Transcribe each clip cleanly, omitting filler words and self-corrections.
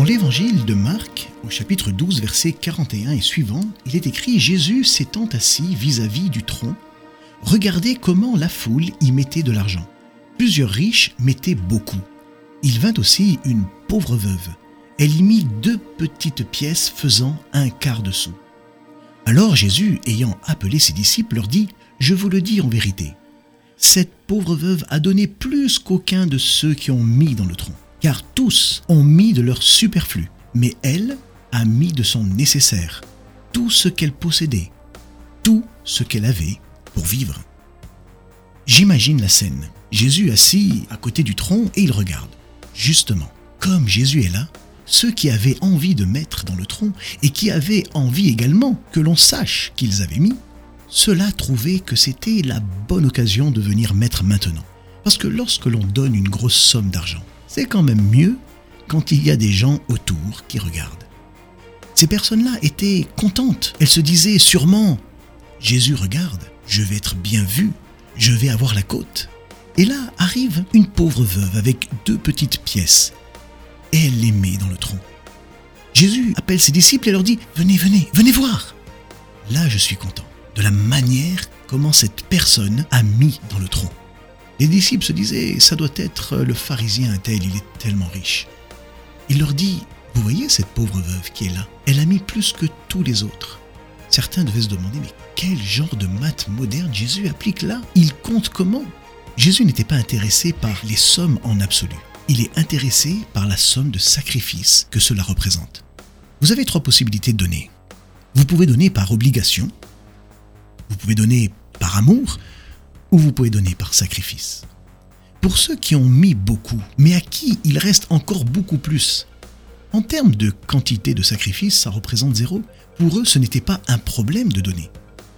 l'évangile de Marc, au chapitre 12, versets 41 et suivant, il est écrit « Jésus s'étant assis vis-à-vis du tronc, regardez comment la foule y mettait de l'argent. Plusieurs riches mettaient beaucoup. Il vint aussi une pauvre veuve. Elle y mit 2 petites pièces faisant 1/4 de sou. Alors Jésus, ayant appelé ses disciples, leur dit « Je vous le dis en vérité, cette pauvre veuve a donné plus qu'aucun de ceux qui ont mis dans le tronc. Car tous ont mis de leur superflu, mais elle a mis de son nécessaire, tout ce qu'elle possédait, tout ce qu'elle avait pour vivre. » J'imagine la scène. Jésus assis à côté du tronc et il regarde. Justement, comme Jésus est là, ceux qui avaient envie de mettre dans le tronc et qui avaient envie également que l'on sache qu'ils avaient mis, ceux-là trouvaient que c'était la bonne occasion de venir mettre maintenant. Parce que lorsque l'on donne une grosse somme d'argent, c'est quand même mieux quand il y a des gens autour qui regardent. Ces personnes-là étaient contentes. Elles se disaient sûrement « Jésus regarde, je vais être bien vu, je vais avoir la cote. » Et là arrive une pauvre veuve avec 2 petites pièces. Et elle les met dans le tronc. Jésus appelle ses disciples et leur dit « Venez, venez, venez voir !» Là, je suis content de la manière comment cette personne a mis dans le tronc. Les disciples se disaient « Ça doit être le pharisien un tel, il est tellement riche. » Il leur dit « Vous voyez cette pauvre veuve qui est là, elle a mis plus que tous les autres. » Certains devaient se demander « Mais quel genre de maths moderne Jésus applique là? Il compte comment ?» Jésus n'était pas intéressé par les sommes en absolu. Il est intéressé par la somme de sacrifice que cela représente. Vous avez 3 possibilités de donner. Vous pouvez donner par obligation, vous pouvez donner par amour, ou vous pouvez donner par sacrifice. Pour ceux qui ont mis beaucoup, mais à qui il reste encore beaucoup plus, en termes de quantité de sacrifice, ça représente 0. Pour eux, ce n'était pas un problème de donner.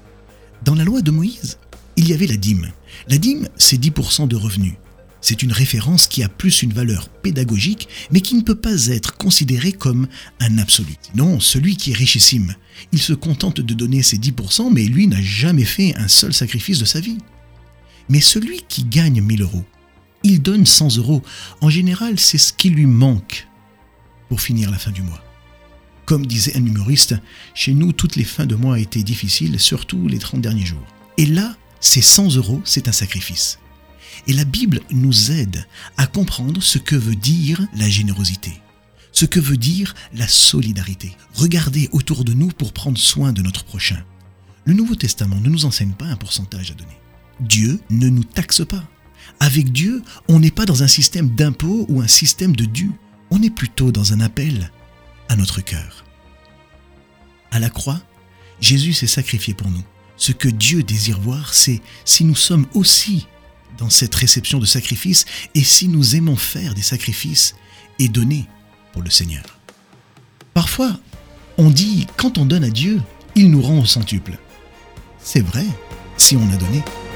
Dans la loi de Moïse, il y avait la dîme. La dîme, c'est 10% de revenus. C'est une référence qui a plus une valeur pédagogique, mais qui ne peut pas être considérée comme un absolu. Sinon, celui qui est richissime, il se contente de donner ses 10%, mais lui n'a jamais fait un seul sacrifice de sa vie. Mais celui qui gagne 1000 €, il donne 100 €. En général, c'est ce qui lui manque pour finir la fin du mois. Comme disait un humoriste, chez nous, toutes les fins de mois étaient difficiles, surtout les 30 derniers jours. Et là, ces 100 €, c'est un sacrifice. Et la Bible nous aide à comprendre ce que veut dire la générosité, ce que veut dire la solidarité. Regarder autour de nous pour prendre soin de notre prochain. Le Nouveau Testament ne nous enseigne pas un pourcentage à donner. Dieu ne nous taxe pas. Avec Dieu, on n'est pas dans un système d'impôt ou un système de dû. On est plutôt dans un appel à notre cœur. À la croix, Jésus s'est sacrifié pour nous. Ce que Dieu désire voir, c'est si nous sommes aussi dans cette réception de sacrifice et si nous aimons faire des sacrifices et donner pour le Seigneur. Parfois, on dit quand on donne à Dieu, il nous rend au centuple. C'est vrai, si on a donné.